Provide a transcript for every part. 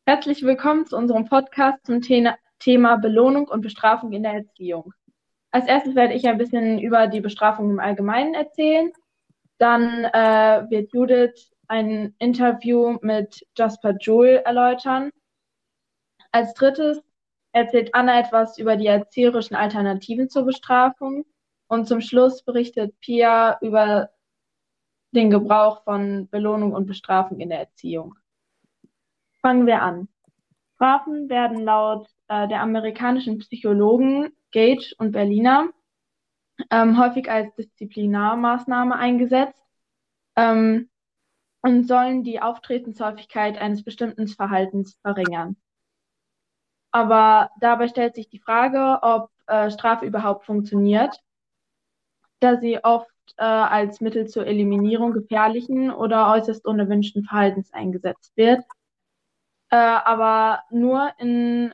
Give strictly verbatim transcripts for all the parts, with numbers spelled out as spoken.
Herzlich willkommen zu unserem Podcast zum Thema Thema Belohnung und Bestrafung in der Erziehung. Als erstes werde ich ein bisschen über die Bestrafung im Allgemeinen erzählen. Dann äh, wird Judith ein Interview mit Jasper Joule erläutern. Als drittes erzählt Anna etwas über die erzieherischen Alternativen zur Bestrafung. Und zum Schluss berichtet Pia über den Gebrauch von Belohnung und Bestrafung in der Erziehung. Fangen wir an. Strafen werden laut äh, der amerikanischen Psychologen Gage und Berliner ähm, häufig als Disziplinarmaßnahme eingesetzt ähm, und sollen die Auftretenshäufigkeit eines bestimmten Verhaltens verringern. Aber dabei stellt sich die Frage, ob äh, Strafe überhaupt funktioniert, da sie oft äh, als Mittel zur Eliminierung gefährlichen oder äußerst unerwünschten Verhaltens eingesetzt wird, äh, aber nur in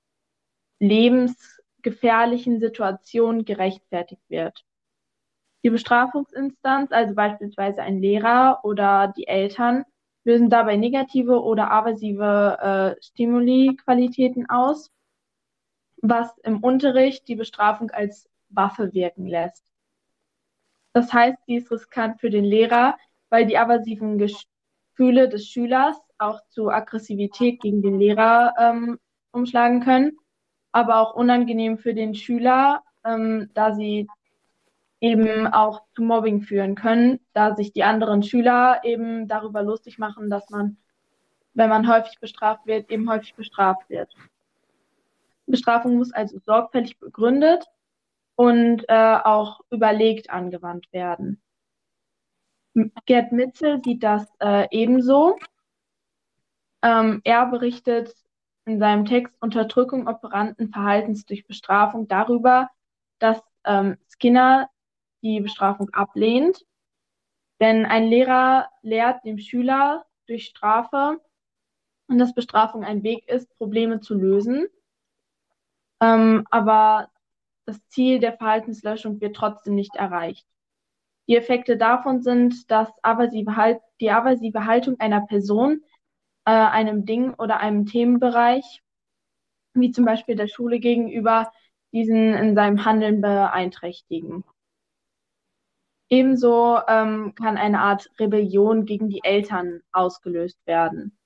lebensgefährlichen Situationen gerechtfertigt wird. Die Bestrafungsinstanz, also beispielsweise ein Lehrer oder die Eltern, lösen dabei negative oder aversive äh, Stimuli-Qualitäten aus, was im Unterricht die Bestrafung als Waffe wirken lässt. Das heißt, sie ist riskant für den Lehrer, weil die aversiven Gefühle des Schülers auch zu Aggressivität gegen den Lehrer ähm, umschlagen können, aber auch unangenehm für den Schüler, ähm, da sie eben auch zu Mobbing führen können, da sich die anderen Schüler eben darüber lustig machen, dass man, wenn man häufig bestraft wird, eben häufig bestraft wird. Bestrafung muss also sorgfältig begründet und äh, auch überlegt angewandt werden. Gerd Mitzel sieht das äh, ebenso. Ähm, er berichtet in seinem Text Unterdrückung operanten Verhaltens durch Bestrafung darüber, dass ähm, Skinner die Bestrafung ablehnt. Denn ein Lehrer lehrt dem Schüler durch Strafe und dass Bestrafung ein Weg ist, Probleme zu lösen. Ähm, aber das Ziel der Verhaltenslöschung wird trotzdem nicht erreicht. Die Effekte davon sind, dass aversive halt die aversive Haltung einer Person, äh, einem Ding oder einem Themenbereich, wie zum Beispiel der Schule gegenüber, diesen in seinem Handeln beeinträchtigen. Ebenso ähm, kann eine Art Rebellion gegen die Eltern ausgelöst werden.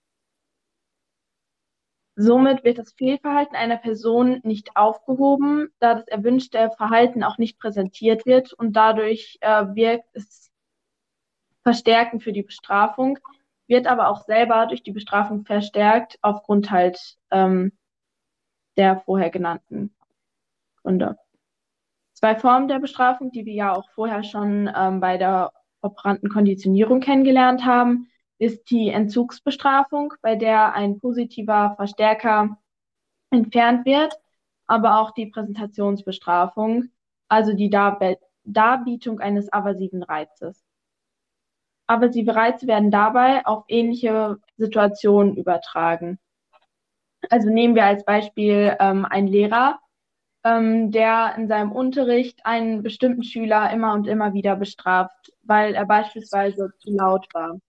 Somit wird das Fehlverhalten einer Person nicht aufgehoben, da das erwünschte Verhalten auch nicht präsentiert wird und dadurch äh, wirkt es verstärkend für die Bestrafung, wird aber auch selber durch die Bestrafung verstärkt aufgrund halt ähm, der vorher genannten Gründe. Zwei Formen der Bestrafung, die wir ja auch vorher schon ähm, bei der operanten Konditionierung kennengelernt haben, ist die Entzugsbestrafung, bei der ein positiver Verstärker entfernt wird, aber auch die Präsentationsbestrafung, also die Darbe Darbietung eines aversiven Reizes. Aversive Reize werden dabei auf ähnliche Situationen übertragen. Also nehmen wir als Beispiel ähm, einen Lehrer, ähm, der in seinem Unterricht einen bestimmten Schüler immer und immer wieder bestraft, weil er beispielsweise zu laut war.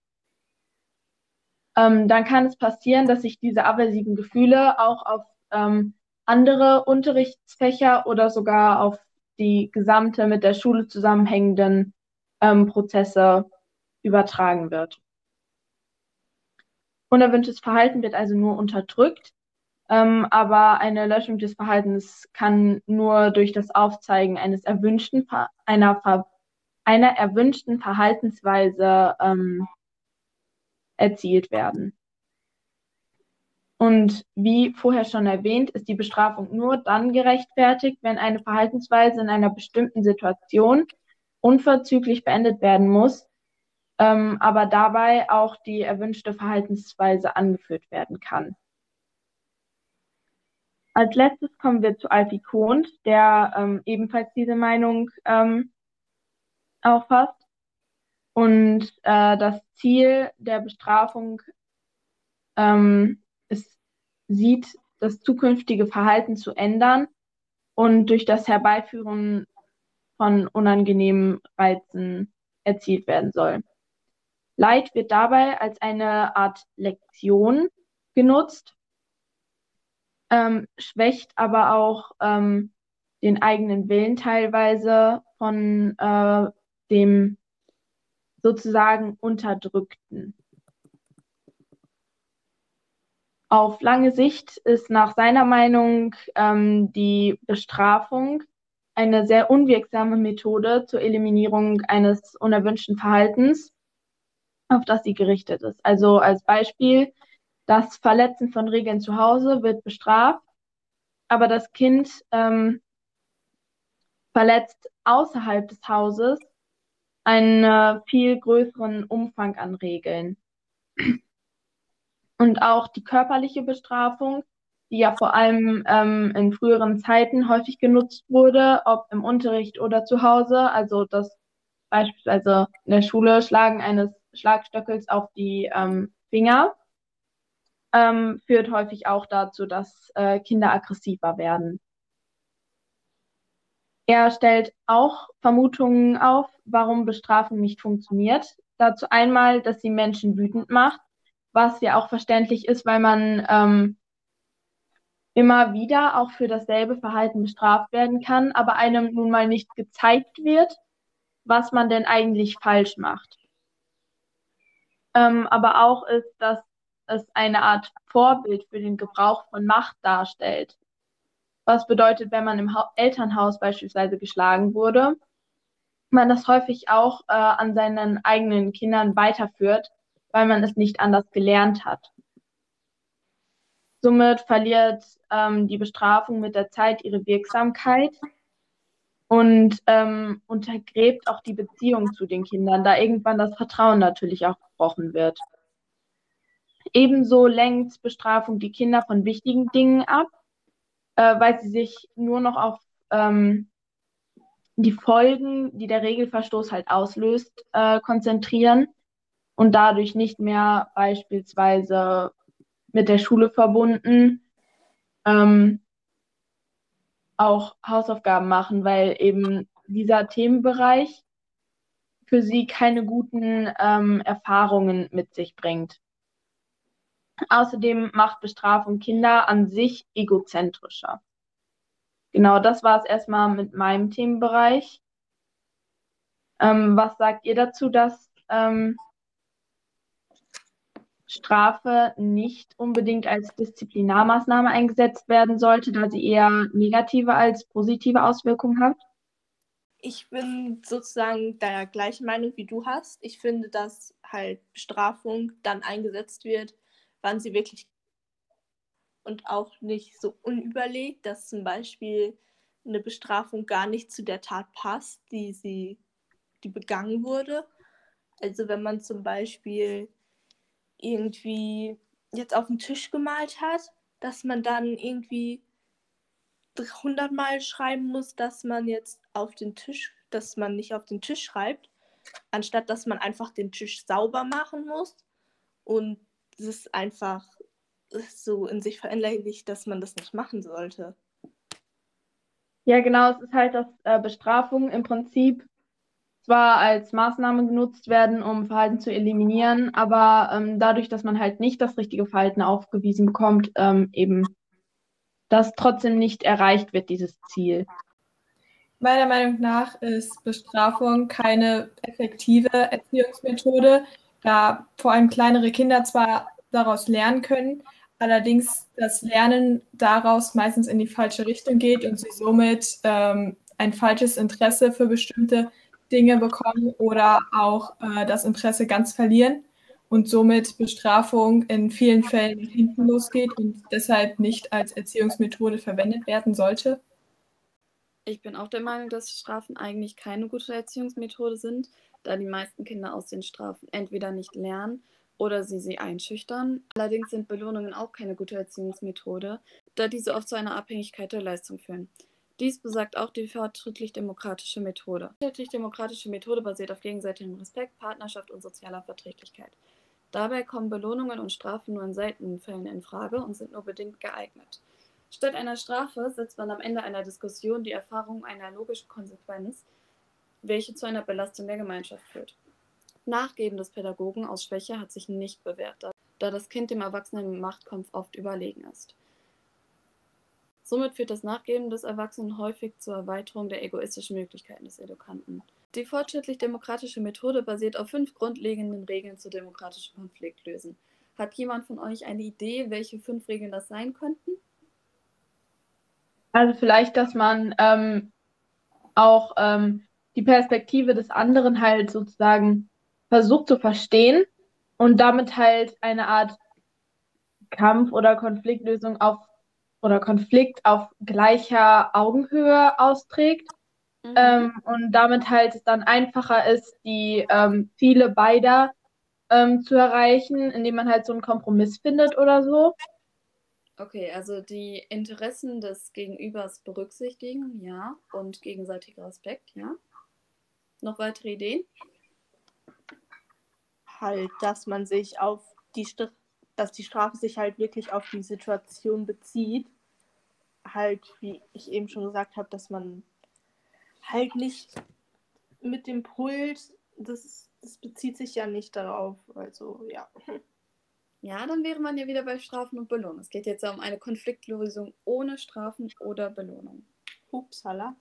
Ähm, dann kann es passieren, dass sich diese aversiven Gefühle auch auf ähm, andere Unterrichtsfächer oder sogar auf die gesamte mit der Schule zusammenhängenden ähm, Prozesse übertragen wird. Unerwünschtes Verhalten wird also nur unterdrückt, ähm, aber eine Löschung des Verhaltens kann nur durch das Aufzeigen eines erwünschten, einer, einer erwünschten Verhaltensweise ähm, erzielt werden. Und wie vorher schon erwähnt, ist die Bestrafung nur dann gerechtfertigt, wenn eine Verhaltensweise in einer bestimmten Situation unverzüglich beendet werden muss, ähm, aber dabei auch die erwünschte Verhaltensweise angeführt werden kann. Als letztes kommen wir zu Alfie Kohn, der ähm, ebenfalls diese Meinung ähm, auffasst. Und äh, das Ziel der Bestrafung ähm, ist, sieht, das zukünftige Verhalten zu ändern und durch das Herbeiführen von unangenehmen Reizen erzielt werden soll. Leid wird dabei als eine Art Lektion genutzt, ähm, schwächt aber auch ähm, den eigenen Willen teilweise von äh, dem sozusagen Unterdrückten. Auf lange Sicht ist nach seiner Meinung ähm, die Bestrafung eine sehr unwirksame Methode zur Eliminierung eines unerwünschten Verhaltens, auf das sie gerichtet ist. Also als Beispiel, das Verletzen von Regeln zu Hause wird bestraft, aber das Kind ähm, verletzt außerhalb des Hauses einen äh, viel größeren Umfang an Regeln. Und auch die körperliche Bestrafung, die ja vor allem ähm, in früheren Zeiten häufig genutzt wurde, ob im Unterricht oder zu Hause, also das beispielsweise in der Schule Schlagen eines Schlagstöckels auf die ähm, Finger, ähm, führt häufig auch dazu, dass äh, Kinder aggressiver werden. Er stellt auch Vermutungen auf, warum Bestrafung nicht funktioniert. Dazu einmal, dass sie Menschen wütend macht, was ja auch verständlich ist, weil man ähm, immer wieder auch für dasselbe Verhalten bestraft werden kann, aber einem nun mal nicht gezeigt wird, was man denn eigentlich falsch macht. Ähm, aber auch ist, dass es eine Art Vorbild für den Gebrauch von Macht darstellt. Was bedeutet, wenn man im ha Elternhaus beispielsweise geschlagen wurde, man das häufig auch äh, an seinen eigenen Kindern weiterführt, weil man es nicht anders gelernt hat. Somit verliert ähm, die Bestrafung mit der Zeit ihre Wirksamkeit und ähm, untergräbt auch die Beziehung zu den Kindern, da irgendwann das Vertrauen natürlich auch gebrochen wird. Ebenso lenkt Bestrafung die Kinder von wichtigen Dingen ab, äh, weil sie sich nur noch auf ähm, die Folgen, die der Regelverstoß halt auslöst, äh, konzentrieren und dadurch nicht mehr beispielsweise mit der Schule verbunden ähm, auch Hausaufgaben machen, weil eben dieser Themenbereich für sie keine guten ähm, Erfahrungen mit sich bringt. Außerdem macht Bestrafung Kinder an sich egozentrischer. Genau, das war es erstmal mit meinem Themenbereich. Ähm, was sagt ihr dazu, dass ähm, Strafe nicht unbedingt als Disziplinarmaßnahme eingesetzt werden sollte, da sie eher negative als positive Auswirkungen hat? Ich bin sozusagen der gleichen Meinung wie du hast. Ich finde, dass halt Bestrafung dann eingesetzt wird, wann sie wirklich und auch nicht so unüberlegt, dass zum Beispiel eine Bestrafung gar nicht zu der Tat passt, die sie, die begangen wurde. Also wenn man zum Beispiel irgendwie jetzt auf den Tisch gemalt hat, dass man dann irgendwie hundert Mal schreiben muss, dass man jetzt auf den Tisch, dass man nicht auf den Tisch schreibt, anstatt dass man einfach den Tisch sauber machen muss und es ist einfach so in sich verinnerlicht, dass man das nicht machen sollte. Ja, genau, es ist halt, dass äh, Bestrafungen im Prinzip zwar als Maßnahme genutzt werden, um Verhalten zu eliminieren, aber ähm, dadurch, dass man halt nicht das richtige Verhalten aufgewiesen bekommt, ähm, eben das trotzdem nicht erreicht wird, dieses Ziel. Meiner Meinung nach ist Bestrafung keine effektive Erziehungsmethode, da vor allem kleinere Kinder zwar daraus lernen können, allerdings das Lernen daraus meistens in die falsche Richtung geht und sie somit ähm, ein falsches Interesse für bestimmte Dinge bekommen oder auch äh, das Interesse ganz verlieren und somit Bestrafung in vielen Fällen nach hinten losgeht und deshalb nicht als Erziehungsmethode verwendet werden sollte. Ich bin auch der Meinung, dass Strafen eigentlich keine gute Erziehungsmethode sind, da die meisten Kinder aus den Strafen entweder nicht lernen oder sie sie einschüchtern. Allerdings sind Belohnungen auch keine gute Erziehungsmethode, da diese oft zu einer Abhängigkeit der Leistung führen. Dies besagt auch die fortschrittlich-demokratische Methode. Die fortschrittlich-demokratische Methode basiert auf gegenseitigem Respekt, Partnerschaft und sozialer Verträglichkeit. Dabei kommen Belohnungen und Strafen nur in seltenen Fällen in Frage und sind nur bedingt geeignet. Statt einer Strafe setzt man am Ende einer Diskussion die Erfahrung einer logischen Konsequenz, welche zu einer Belastung der Gemeinschaft führt. Nachgeben des Pädagogen aus Schwäche hat sich nicht bewährt, da das Kind dem Erwachsenen im Machtkampf oft überlegen ist. Somit führt das Nachgeben des Erwachsenen häufig zur Erweiterung der egoistischen Möglichkeiten des Edukanten. Die fortschrittlich-demokratische Methode basiert auf fünf grundlegenden Regeln zur demokratischen Konfliktlösung. Hat jemand von euch eine Idee, welche fünf Regeln das sein könnten? Also vielleicht, dass man ähm, auch ähm, die Perspektive des anderen halt sozusagen versucht zu verstehen und damit halt eine Art Kampf- oder Konfliktlösung auf oder Konflikt auf gleicher Augenhöhe austrägt. Mhm. Ähm, und damit halt es dann einfacher ist, die ähm, Ziele beider ähm, zu erreichen, indem man halt so einen Kompromiss findet oder so. Okay, also die Interessen des Gegenübers berücksichtigen, ja, und gegenseitiger Respekt, ja. Noch weitere Ideen? Halt, dass man sich auf die St- dass die Strafe sich halt wirklich auf die Situation bezieht. Halt, wie ich eben schon gesagt habe, dass man halt nicht mit dem Pult, das, das bezieht sich ja nicht darauf. Also, ja. Ja, dann wäre man ja wieder bei Strafen und Belohnung. Es geht jetzt ja um eine Konfliktlösung ohne Strafen oder Belohnung. Upsala.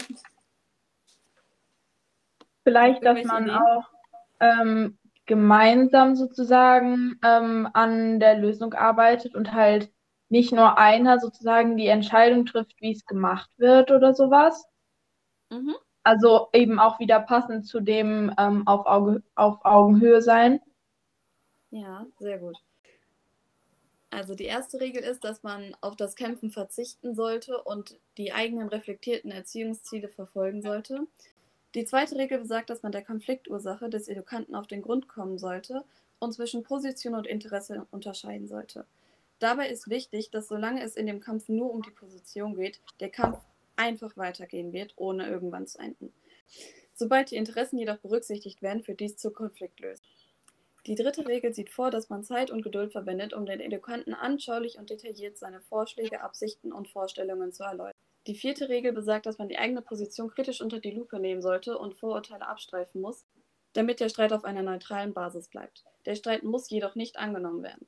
Vielleicht, dass Irgendwelche man Ideen? auch ähm, gemeinsam sozusagen ähm, an der Lösung arbeitet und halt nicht nur einer sozusagen die Entscheidung trifft, wie es gemacht wird oder sowas. Mhm. Also eben auch wieder passend zu dem ähm, auf Auge, auf Augenhöhe sein. Ja, sehr gut. Also die erste Regel ist, dass man auf das Kämpfen verzichten sollte und die eigenen reflektierten Erziehungsziele verfolgen sollte. Die zweite Regel besagt, dass man der Konfliktursache des Edukanten auf den Grund kommen sollte und zwischen Position und Interesse unterscheiden sollte. Dabei ist wichtig, dass solange es in dem Kampf nur um die Position geht, der Kampf einfach weitergehen wird, ohne irgendwann zu enden. Sobald die Interessen jedoch berücksichtigt werden, führt dies zur Konfliktlösung. Die dritte Regel sieht vor, dass man Zeit und Geduld verwendet, um den Edukanten anschaulich und detailliert seine Vorschläge, Absichten und Vorstellungen zu erläutern. Die vierte Regel besagt, dass man die eigene Position kritisch unter die Lupe nehmen sollte und Vorurteile abstreifen muss, damit der Streit auf einer neutralen Basis bleibt. Der Streit muss jedoch nicht angenommen werden.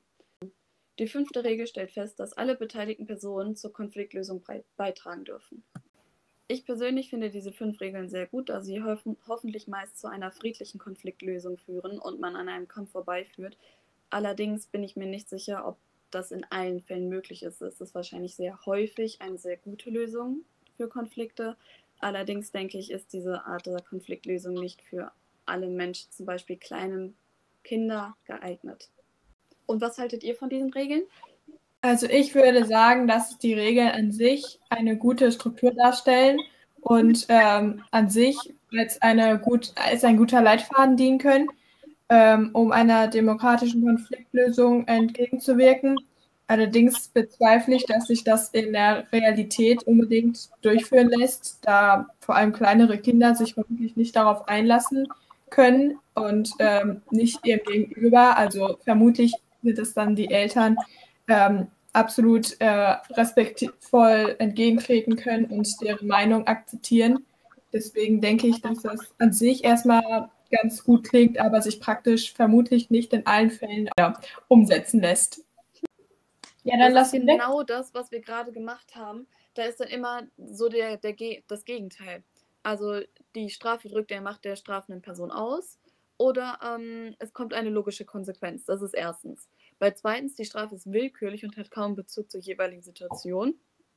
Die fünfte Regel stellt fest, dass alle beteiligten Personen zur Konfliktlösung beitragen dürfen. Ich persönlich finde diese fünf Regeln sehr gut, da sie hoffen, hoffentlich meist zu einer friedlichen Konfliktlösung führen und man an einem Kampf vorbeiführt. Allerdings bin ich mir nicht sicher, ob das in allen Fällen möglich ist. Es ist wahrscheinlich sehr häufig eine sehr gute Lösung für Konflikte. Allerdings denke ich, ist diese Art der Konfliktlösung nicht für alle Menschen, zum Beispiel kleine Kinder, geeignet. Und was haltet ihr von diesen Regeln? Also ich würde sagen, dass die Regeln an sich eine gute Struktur darstellen und ähm, an sich als, eine gut, als ein guter Leitfaden dienen können, ähm, um einer demokratischen Konfliktlösung entgegenzuwirken. Allerdings bezweifle ich, dass sich das in der Realität unbedingt durchführen lässt, da vor allem kleinere Kinder sich vermutlich nicht darauf einlassen können und ähm, nicht ihrem Gegenüber, also vermutlich sind es dann die Eltern, ähm, absolut äh, respektvoll entgegentreten können und deren Meinung akzeptieren. Deswegen denke ich, dass das an sich erstmal ganz gut klingt, aber sich praktisch vermutlich nicht in allen Fällen ja, umsetzen lässt. Ja, dann das ist genau weg. Das, was wir gerade gemacht haben. Da ist dann immer so der, der, das Gegenteil. Also die Strafe drückt der Macht der strafenden Person aus oder ähm, es kommt eine logische Konsequenz. Das ist erstens. Bei zweitens, die Strafe ist willkürlich und hat kaum Bezug zur jeweiligen Situation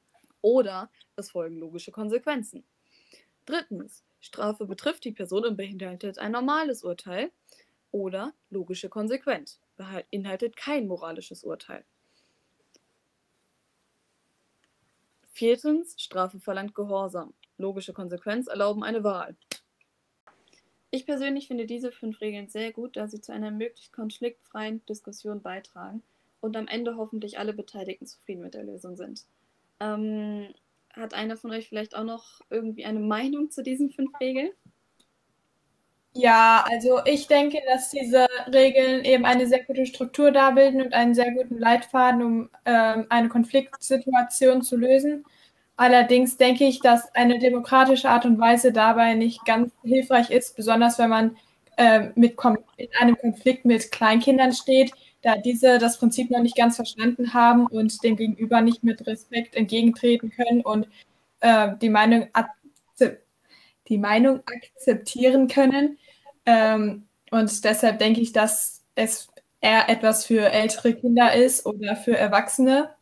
oder es folgen logische Konsequenzen. Drittens, Strafe betrifft die Person und beinhaltet ein normales Urteil oder logische Konsequenz, beinhaltet kein moralisches Urteil. Viertens, Strafe verlangt Gehorsam. Logische Konsequenz erlauben eine Wahl. Ich persönlich finde diese fünf Regeln sehr gut, da sie zu einer möglichst konfliktfreien Diskussion beitragen und am Ende hoffentlich alle Beteiligten zufrieden mit der Lösung sind. Ähm, hat einer von euch vielleicht auch noch irgendwie eine Meinung zu diesen fünf Regeln? Ja, also ich denke, dass diese Regeln eben eine sehr gute Struktur darbilden und einen sehr guten Leitfaden, um ähm, eine Konfliktsituation zu lösen. Allerdings denke ich, dass eine demokratische Art und Weise dabei nicht ganz hilfreich ist, besonders wenn man äh, mit in einem Konflikt mit Kleinkindern steht, da diese das Prinzip noch nicht ganz verstanden haben und dem Gegenüber nicht mit Respekt entgegentreten können und äh, die Meinung, die Meinung akzeptieren können. Ähm, und deshalb denke ich, dass es eher etwas für ältere Kinder ist oder für Erwachsene.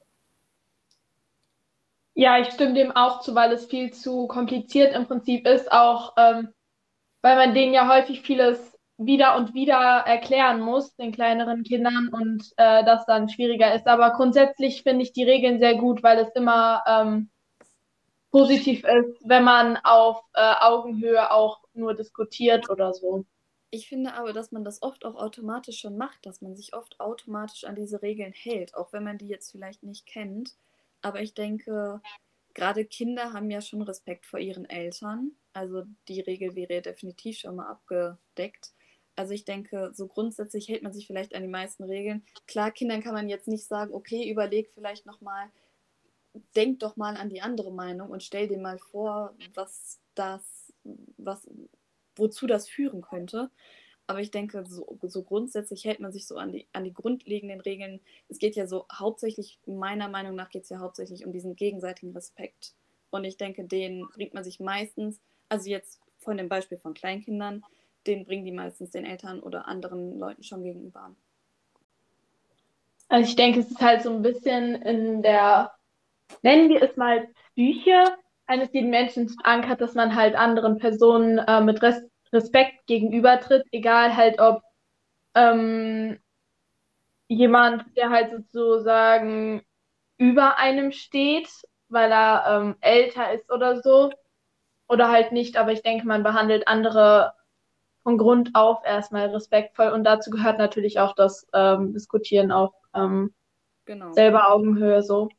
Ja, ich stimme dem auch zu, weil es viel zu kompliziert im Prinzip ist, auch ähm, weil man denen ja häufig vieles wieder und wieder erklären muss, den kleineren Kindern, und äh, das dann schwieriger ist. Aber grundsätzlich finde ich die Regeln sehr gut, weil es immer ähm, positiv ist, wenn man auf äh, Augenhöhe auch nur diskutiert oder so. Ich finde aber, dass man das oft auch automatisch schon macht, dass man sich oft automatisch an diese Regeln hält, auch wenn man die jetzt vielleicht nicht kennt. Aber ich denke, gerade Kinder haben ja schon Respekt vor ihren Eltern. Also die Regel wäre definitiv schon mal abgedeckt. Also ich denke, so grundsätzlich hält man sich vielleicht an die meisten Regeln. Klar, Kindern kann man jetzt nicht sagen, okay, überleg vielleicht nochmal, denk doch mal an die andere Meinung und stell dir mal vor, was das, was, wozu das führen könnte. Aber ich denke, so, so grundsätzlich hält man sich so an die, an die grundlegenden Regeln. Es geht ja so hauptsächlich, meiner Meinung nach geht es ja hauptsächlich um diesen gegenseitigen Respekt. Und ich denke, den bringt man sich meistens, also jetzt von dem Beispiel von Kleinkindern, den bringen die meistens den Eltern oder anderen Leuten schon gegenüber. Also ich denke, es ist halt so ein bisschen in der, nennen wir es mal, Psyche eines jeden Menschen verankert, dass man halt anderen Personen äh, mit Res Respekt gegenübertritt, egal halt ob ähm, jemand, der halt sozusagen über einem steht, weil er ähm, älter ist oder so, oder halt nicht, aber ich denke, man behandelt andere von Grund auf erstmal respektvoll, und dazu gehört natürlich auch das ähm, Diskutieren auf ähm, Genau. selber Augenhöhe so.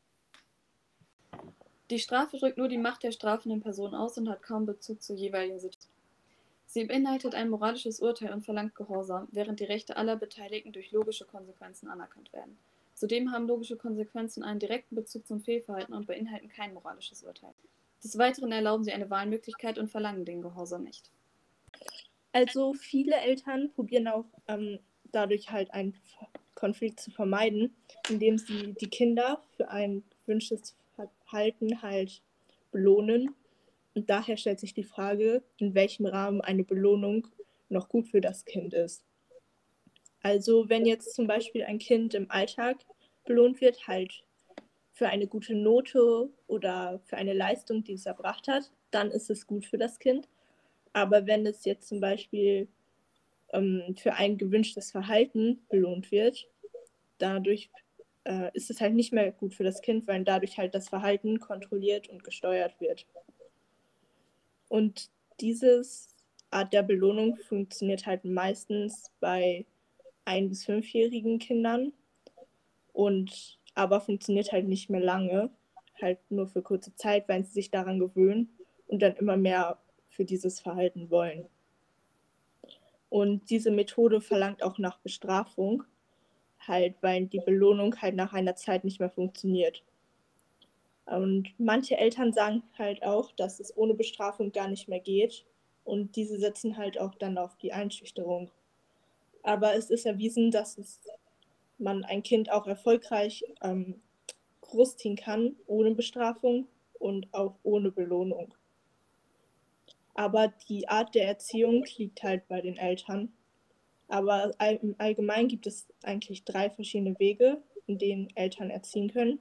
Die Strafe drückt nur die Macht der strafenden Person aus und hat kaum Bezug zur jeweiligen Situation. Sie beinhaltet ein moralisches Urteil und verlangt Gehorsam, während die Rechte aller Beteiligten durch logische Konsequenzen anerkannt werden. Zudem haben logische Konsequenzen einen direkten Bezug zum Fehlverhalten und beinhalten kein moralisches Urteil. Des Weiteren erlauben sie eine Wahlmöglichkeit und verlangen den Gehorsam nicht. Also viele Eltern probieren auch ähm, dadurch halt einen Konflikt zu vermeiden, indem sie die Kinder für ein gewünschtes Verhalten halt belohnen. Und daher stellt sich die Frage, in welchem Rahmen eine Belohnung noch gut für das Kind ist. Also wenn jetzt zum Beispiel ein Kind im Alltag belohnt wird, halt für eine gute Note oder für eine Leistung, die es erbracht hat, dann ist es gut für das Kind. Aber wenn es jetzt zum Beispiel ähm, für ein gewünschtes Verhalten belohnt wird, dadurch äh, ist es halt nicht mehr gut für das Kind, weil dadurch halt das Verhalten kontrolliert und gesteuert wird. Und diese Art der Belohnung funktioniert halt meistens bei ein- bis fünfjährigen Kindern, und aber funktioniert halt nicht mehr lange, halt nur für kurze Zeit, weil sie sich daran gewöhnen und dann immer mehr für dieses Verhalten wollen. Und diese Methode verlangt auch nach Bestrafung, halt, weil die Belohnung halt nach einer Zeit nicht mehr funktioniert. Und manche Eltern sagen halt auch, dass es ohne Bestrafung gar nicht mehr geht, und diese setzen halt auch dann auf die Einschüchterung. Aber es ist erwiesen, dass es, man ein Kind auch erfolgreich ähm, großziehen kann, ohne Bestrafung und auch ohne Belohnung. Aber die Art der Erziehung liegt halt bei den Eltern. Aber im Allgemeinen gibt es eigentlich drei verschiedene Wege, in denen Eltern erziehen können.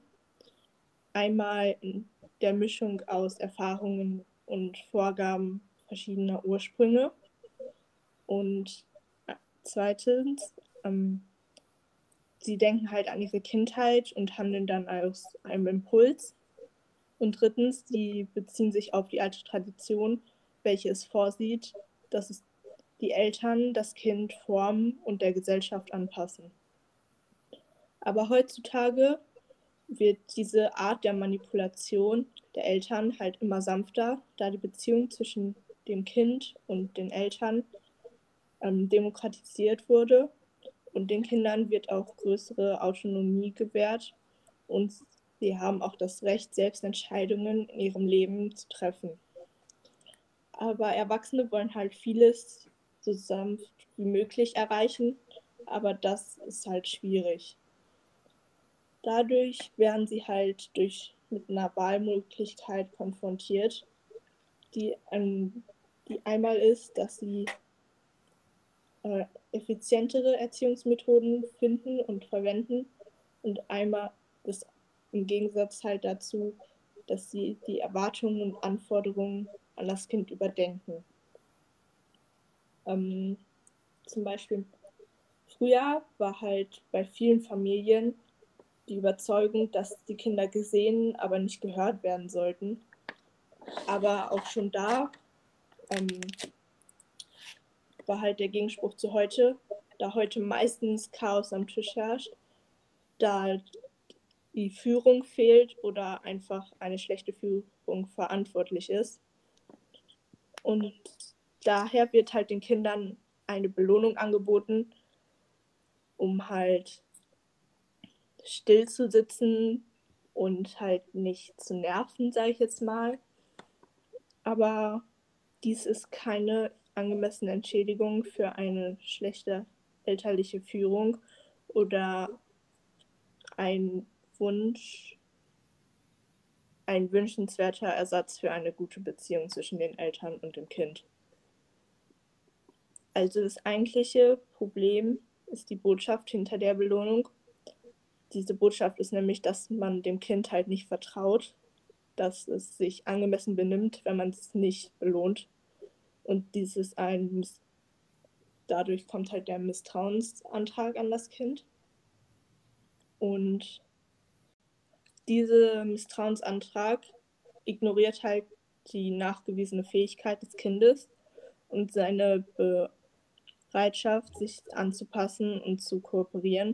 Einmal in der Mischung aus Erfahrungen und Vorgaben verschiedener Ursprünge. Und zweitens, ähm, sie denken halt an ihre Kindheit und handeln dann aus einem Impuls. Und drittens, sie beziehen sich auf die alte Tradition, welche es vorsieht, dass es die Eltern das Kind formen und der Gesellschaft anpassen. Aber heutzutage wird diese Art der Manipulation der Eltern halt immer sanfter, da die Beziehung zwischen dem Kind und den Eltern ähm, demokratisiert wurde, und den Kindern wird auch größere Autonomie gewährt, und sie haben auch das Recht, selbst Entscheidungen in ihrem Leben zu treffen. Aber Erwachsene wollen halt vieles so sanft wie möglich erreichen, aber das ist halt schwierig. Dadurch werden sie halt durch, mit einer Wahlmöglichkeit konfrontiert, die, ähm, die einmal ist, dass sie äh, effizientere Erziehungsmethoden finden und verwenden und einmal das im Gegensatz halt dazu, dass sie die Erwartungen und Anforderungen an das Kind überdenken. Ähm, zum Beispiel früher war halt bei vielen Familien die Überzeugung, dass die Kinder gesehen, aber nicht gehört werden sollten. Aber auch schon da ähm, war halt der Gegenspruch zu heute, da heute meistens Chaos am Tisch herrscht, da die Führung fehlt oder einfach eine schlechte Führung verantwortlich ist. Und daher wird halt den Kindern eine Belohnung angeboten, um halt still zu sitzen und halt nicht zu nerven, sage ich jetzt mal. Aber dies ist keine angemessene Entschädigung für eine schlechte elterliche Führung oder ein Wunsch, ein wünschenswerter Ersatz für eine gute Beziehung zwischen den Eltern und dem Kind. Also das eigentliche Problem ist die Botschaft hinter der Belohnung. Diese Botschaft ist nämlich, dass man dem Kind halt nicht vertraut, dass es sich angemessen benimmt, wenn man es nicht belohnt. Und dieses ein, dadurch kommt halt der Misstrauensantrag an das Kind. Und dieser Misstrauensantrag ignoriert halt die nachgewiesene Fähigkeit des Kindes und seine Bereitschaft, sich anzupassen und zu kooperieren.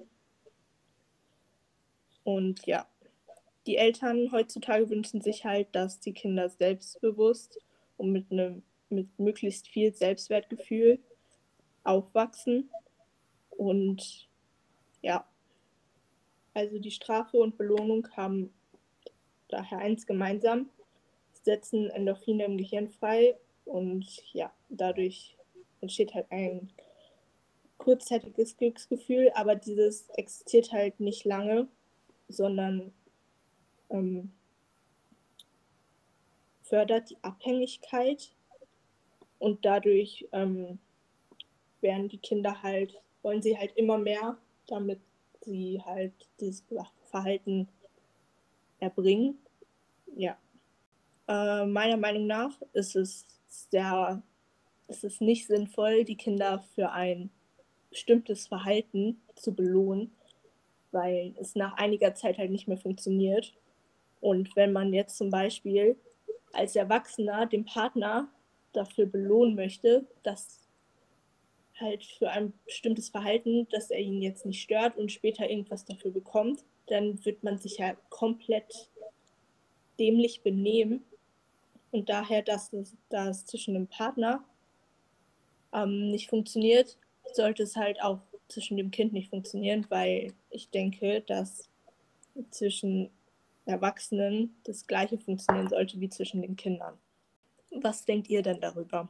Und ja, die Eltern heutzutage wünschen sich halt, dass die Kinder selbstbewusst und mit, einem, mit möglichst viel Selbstwertgefühl aufwachsen. Und ja, also die Strafe und Belohnung haben daher eins gemeinsam, setzen Endorphine im Gehirn frei und ja, dadurch entsteht halt ein kurzzeitiges Glücksgefühl, aber dieses existiert halt nicht lange, sondern ähm, fördert die Abhängigkeit und dadurch ähm, werden die Kinder halt, wollen sie halt immer mehr, damit sie halt dieses Verhalten erbringen. Ja. Äh, meiner Meinung nach ist es sehr, ist es nicht sinnvoll, die Kinder für ein bestimmtes Verhalten zu belohnen, weil es nach einiger Zeit halt nicht mehr funktioniert. Und wenn man jetzt zum Beispiel als Erwachsener den Partner dafür belohnen möchte, dass halt für ein bestimmtes Verhalten, dass er ihn jetzt nicht stört und später irgendwas dafür bekommt, dann wird man sich ja komplett dämlich benehmen. Und daher, dass es, da es zwischen dem Partner ähm, nicht funktioniert, sollte es halt auch zwischen dem Kind nicht funktionieren, weil ich denke, dass zwischen Erwachsenen das Gleiche funktionieren sollte wie zwischen den Kindern. Was denkt ihr denn darüber?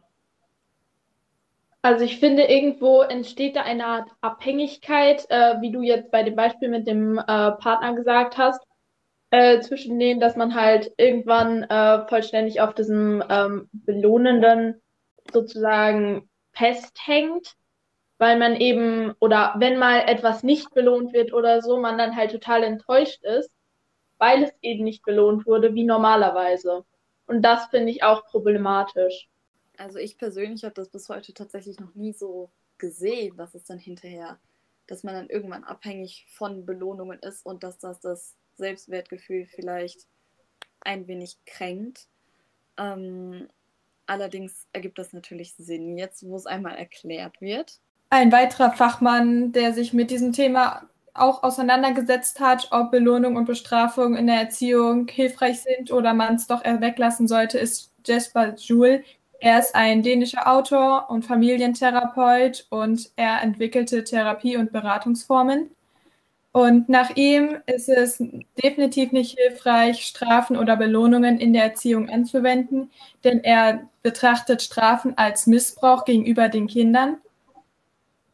Also ich finde, irgendwo entsteht da eine Art Abhängigkeit, äh, wie du jetzt bei dem Beispiel mit dem äh, Partner gesagt hast, äh, zwischen denen, dass man halt irgendwann äh, vollständig auf diesem ähm, Belohnenden sozusagen festhängt, weil man eben, oder wenn mal etwas nicht belohnt wird oder so, man dann halt total enttäuscht ist, weil es eben nicht belohnt wurde, wie normalerweise. Und das finde ich auch problematisch. Also ich persönlich habe das bis heute tatsächlich noch nie so gesehen, dass es dann hinterher, dass man dann irgendwann abhängig von Belohnungen ist und dass das das Selbstwertgefühl vielleicht ein wenig kränkt. Ähm, allerdings ergibt das natürlich Sinn jetzt, wo es einmal erklärt wird. Ein weiterer Fachmann, der sich mit diesem Thema auch auseinandergesetzt hat, ob Belohnung und Bestrafung in der Erziehung hilfreich sind oder man es doch eher weglassen sollte, ist Jesper Juul. Er ist ein dänischer Autor und Familientherapeut und er entwickelte Therapie- und Beratungsformen. Und nach ihm ist es definitiv nicht hilfreich, Strafen oder Belohnungen in der Erziehung anzuwenden, denn er betrachtet Strafen als Missbrauch gegenüber den Kindern.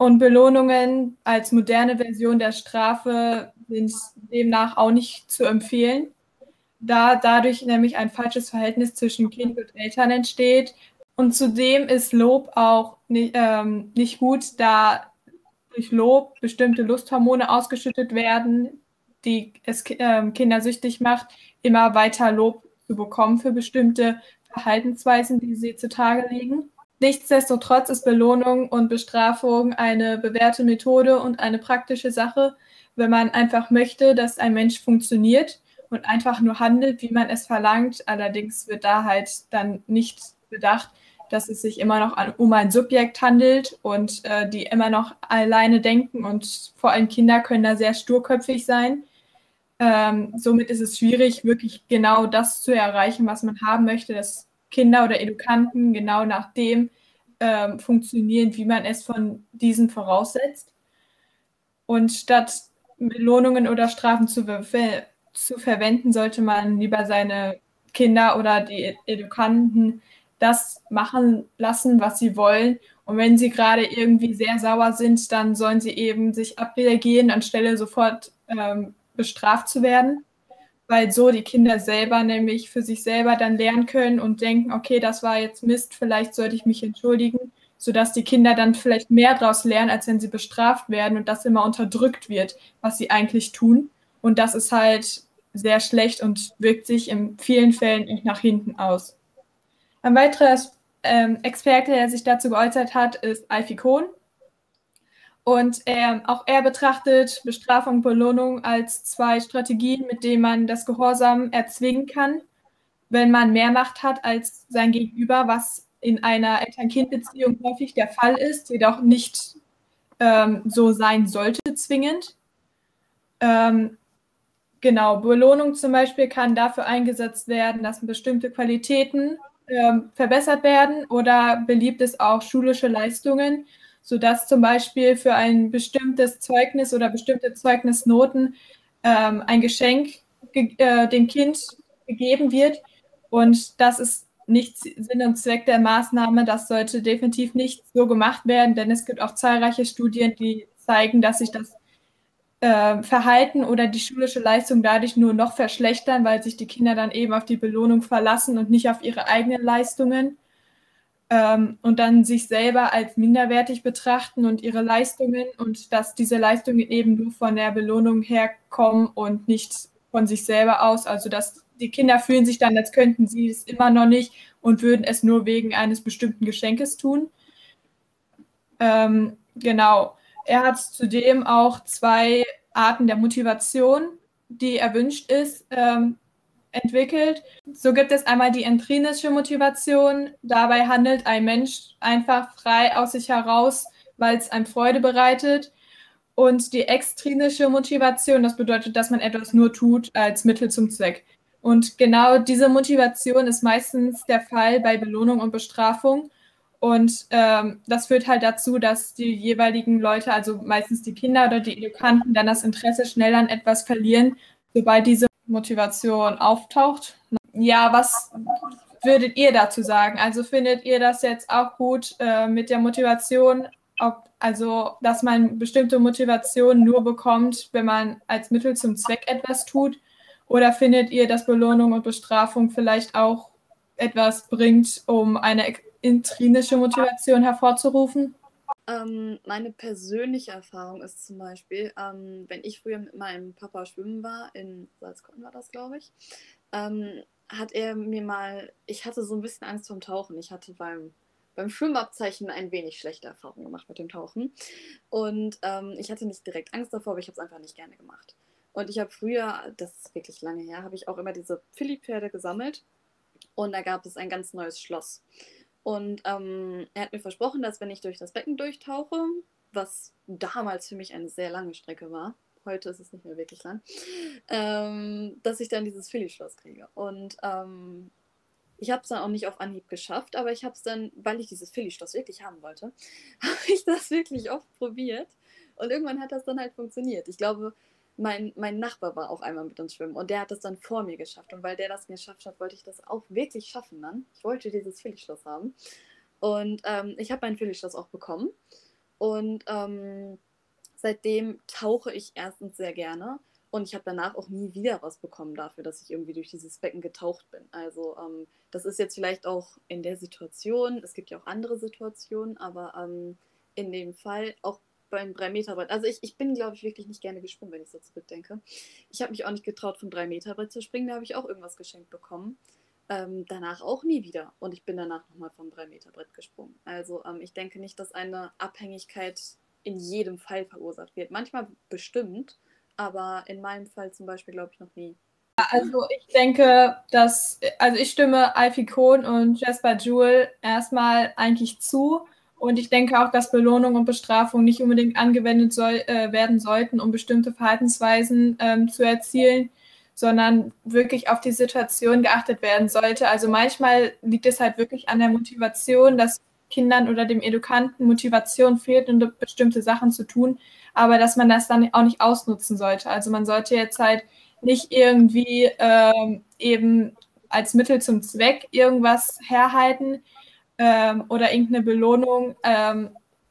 Und Belohnungen als moderne Version der Strafe sind demnach auch nicht zu empfehlen, da dadurch nämlich ein falsches Verhältnis zwischen Kind und Eltern entsteht. Und zudem ist Lob auch nicht, ähm, nicht gut, da durch Lob bestimmte Lusthormone ausgeschüttet werden, die es ähm, Kinder süchtig macht, immer weiter Lob zu bekommen für bestimmte Verhaltensweisen, die sie zutage legen. Nichtsdestotrotz ist Belohnung und Bestrafung eine bewährte Methode und eine praktische Sache, wenn man einfach möchte, dass ein Mensch funktioniert und einfach nur handelt, wie man es verlangt. Allerdings wird da halt dann nicht bedacht, dass es sich immer noch an, um ein Subjekt handelt und äh, die immer noch alleine denken und vor allem Kinder können da sehr sturköpfig sein. Ähm, somit ist es schwierig, wirklich genau das zu erreichen, was man haben möchte, dass Kinder oder Edukanten genau nach dem ähm, funktionieren, wie man es von diesen voraussetzt. Und statt Belohnungen oder Strafen zu, ver zu verwenden, sollte man lieber seine Kinder oder die Edukanten das machen lassen, was sie wollen. Und wenn sie gerade irgendwie sehr sauer sind, dann sollen sie eben sich abreagieren, anstelle sofort ähm, bestraft zu werden, weil so die Kinder selber nämlich für sich selber dann lernen können und denken, okay, das war jetzt Mist, vielleicht sollte ich mich entschuldigen, sodass die Kinder dann vielleicht mehr daraus lernen, als wenn sie bestraft werden und das immer unterdrückt wird, was sie eigentlich tun. Und das ist halt sehr schlecht und wirkt sich in vielen Fällen auch nach hinten aus. Ein weiterer ähm, Experte, der sich dazu geäußert hat, ist Alfie Kohn. Und er, auch er betrachtet Bestrafung und Belohnung als zwei Strategien, mit denen man das Gehorsam erzwingen kann, wenn man mehr Macht hat als sein Gegenüber, was in einer Eltern-Kind-Beziehung häufig der Fall ist, jedoch nicht ähm, so sein sollte zwingend. Ähm, genau, Belohnung zum Beispiel kann dafür eingesetzt werden, dass bestimmte Qualitäten ähm, verbessert werden oder beliebt ist auch schulische Leistungen, sodass zum Beispiel für ein bestimmtes Zeugnis oder bestimmte Zeugnisnoten ähm, ein Geschenk ge äh, dem Kind gegeben wird. Und das ist nicht Sinn und Zweck der Maßnahme. Das sollte definitiv nicht so gemacht werden, denn es gibt auch zahlreiche Studien, die zeigen, dass sich das äh, Verhalten oder die schulische Leistung dadurch nur noch verschlechtern, weil sich die Kinder dann eben auf die Belohnung verlassen und nicht auf ihre eigenen Leistungen ähm, und dann sich selber als minderwertig betrachten und ihre Leistungen und dass diese Leistungen eben nur von der Belohnung herkommen und nicht von sich selber aus. Also dass die Kinder fühlen sich dann, als könnten sie es immer noch nicht und würden es nur wegen eines bestimmten Geschenkes tun. Ähm, genau. Er hat zudem auch zwei Arten der Motivation, die erwünscht ist, ähm, entwickelt. So gibt es einmal die intrinsische Motivation. Dabei handelt ein Mensch einfach frei aus sich heraus, weil es einem Freude bereitet. Und die extrinsische Motivation, das bedeutet, dass man etwas nur tut als Mittel zum Zweck. Und genau diese Motivation ist meistens der Fall bei Belohnung und Bestrafung. Und ähm, das führt halt dazu, dass die jeweiligen Leute, also meistens die Kinder oder die Edukanten, dann das Interesse schnell an etwas verlieren, sobald diese Motivation auftaucht. Ja, was würdet ihr dazu sagen? Also findet ihr das jetzt auch gut äh, mit der Motivation, ob, also dass man bestimmte Motivation nur bekommt, wenn man als Mittel zum Zweck etwas tut? Oder findet ihr, dass Belohnung und Bestrafung vielleicht auch etwas bringt, um eine intrinsische Motivation hervorzurufen? Ähm, meine persönliche Erfahrung ist zum Beispiel, ähm, wenn ich früher mit meinem Papa schwimmen war, in Salzkotten war das, glaube ich, ähm, hat er mir mal, ich hatte so ein bisschen Angst vorm Tauchen. Ich hatte beim, beim Schwimmabzeichen ein wenig schlechte Erfahrungen gemacht mit dem Tauchen. Und ähm, ich hatte nicht direkt Angst davor, aber ich habe es einfach nicht gerne gemacht. Und ich habe früher, das ist wirklich lange her, habe ich auch immer diese Philly-Pferde gesammelt. Und da gab es ein ganz neues Schloss. Und ähm, er hat mir versprochen, dass wenn ich durch das Becken durchtauche, was damals für mich eine sehr lange Strecke war, heute ist es nicht mehr wirklich lang, ähm, dass ich dann dieses Philly-Schloss kriege. Und ähm, ich habe es dann auch nicht auf Anhieb geschafft, aber ich habe es dann, weil ich dieses Philly-Schloss wirklich haben wollte, habe ich das wirklich oft probiert. Und irgendwann hat das dann halt funktioniert. Ich glaube, mein, mein Nachbar war auch einmal mit uns schwimmen und der hat das dann vor mir geschafft. Und weil der das mir geschafft hat, wollte ich das auch wirklich schaffen dann. Ich wollte dieses Philly-Schloss haben. Und ähm, ich habe mein Philly-Schloss auch bekommen. Und ähm, seitdem tauche ich erstens sehr gerne und ich habe danach auch nie wieder was bekommen dafür, dass ich irgendwie durch dieses Becken getaucht bin. Also ähm, das ist jetzt vielleicht auch in der Situation, es gibt ja auch andere Situationen, aber ähm, in dem Fall auch beim drei Meter Brett. Also ich, ich bin, glaube ich, wirklich nicht gerne gesprungen, wenn ich so zurückdenke. Ich habe mich auch nicht getraut, vom drei Meter Brett zu springen, da habe ich auch irgendwas geschenkt bekommen. Ähm, danach auch nie wieder. Und ich bin danach nochmal vom drei Meter Brett gesprungen. Also ähm, ich denke nicht, dass eine Abhängigkeit in jedem Fall verursacht wird. Manchmal bestimmt, aber in meinem Fall zum Beispiel glaube ich noch nie. Also ich denke, dass, also ich stimme Alfie Kohn und Jasper Jewell erstmal eigentlich zu. Und ich denke auch, dass Belohnung und Bestrafung nicht unbedingt angewendet soll, äh, werden sollten, um bestimmte Verhaltensweisen ähm, zu erzielen, sondern wirklich auf die Situation geachtet werden sollte. Also manchmal liegt es halt wirklich an der Motivation, dass Kindern oder dem Edukanten Motivation fehlt, um bestimmte Sachen zu tun, aber dass man das dann auch nicht ausnutzen sollte. Also man sollte jetzt halt nicht irgendwie ähm, eben als Mittel zum Zweck irgendwas herhalten ähm, oder irgendeine Belohnung ähm,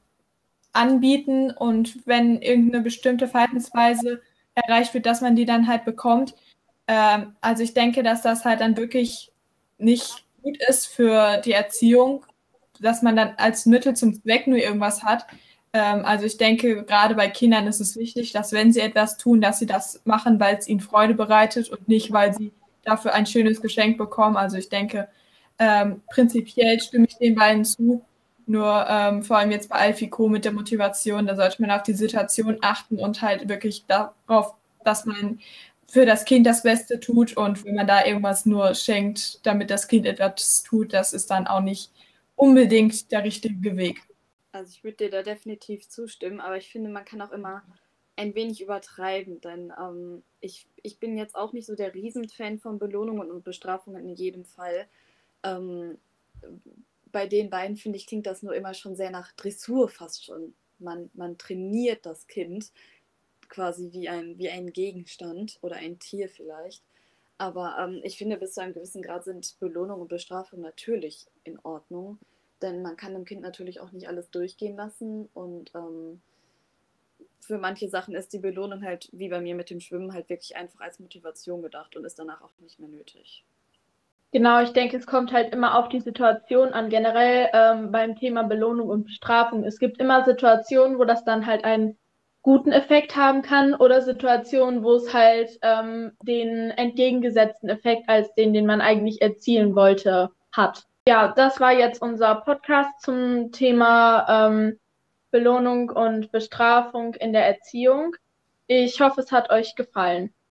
anbieten und wenn irgendeine bestimmte Verhaltensweise erreicht wird, dass man die dann halt bekommt. Ähm, also ich denke, dass das halt dann wirklich nicht gut ist für die Erziehung, dass man dann als Mittel zum Zweck nur irgendwas hat. Ähm, also ich denke, gerade bei Kindern ist es wichtig, dass wenn sie etwas tun, dass sie das machen, weil es ihnen Freude bereitet und nicht, weil sie dafür ein schönes Geschenk bekommen. Also ich denke, ähm, prinzipiell stimme ich den beiden zu. Nur ähm, vor allem jetzt bei Alfie Co. mit der Motivation, da sollte man auf die Situation achten und halt wirklich darauf, dass man für das Kind das Beste tut und wenn man da irgendwas nur schenkt, damit das Kind etwas tut, das ist dann auch nicht unbedingt der richtige Weg. Also ich würde dir da definitiv zustimmen, aber ich finde, man kann auch immer ein wenig übertreiben, denn ähm, ich, ich bin jetzt auch nicht so der Riesenfan von Belohnungen und Bestrafungen in jedem Fall. Ähm, bei den beiden, finde ich, klingt das nur immer schon sehr nach Dressur fast schon. Man, man trainiert das Kind quasi wie ein, wie ein Gegenstand oder ein Tier vielleicht. Aber ähm, ich finde, bis zu einem gewissen Grad sind Belohnung und Bestrafung natürlich in Ordnung. Denn man kann dem Kind natürlich auch nicht alles durchgehen lassen. Und ähm, für manche Sachen ist die Belohnung halt, wie bei mir mit dem Schwimmen, halt wirklich einfach als Motivation gedacht und ist danach auch nicht mehr nötig. Genau, ich denke, es kommt halt immer auf die Situation an. Generell ähm, beim Thema Belohnung und Bestrafung. Es gibt immer Situationen, wo das dann halt einen guten Effekt haben kann oder Situationen, wo es halt ähm, den entgegengesetzten Effekt als den, den man eigentlich erzielen wollte, hat. Ja, das war jetzt unser Podcast zum Thema ähm, Belohnung und Bestrafung in der Erziehung. Ich hoffe, es hat euch gefallen.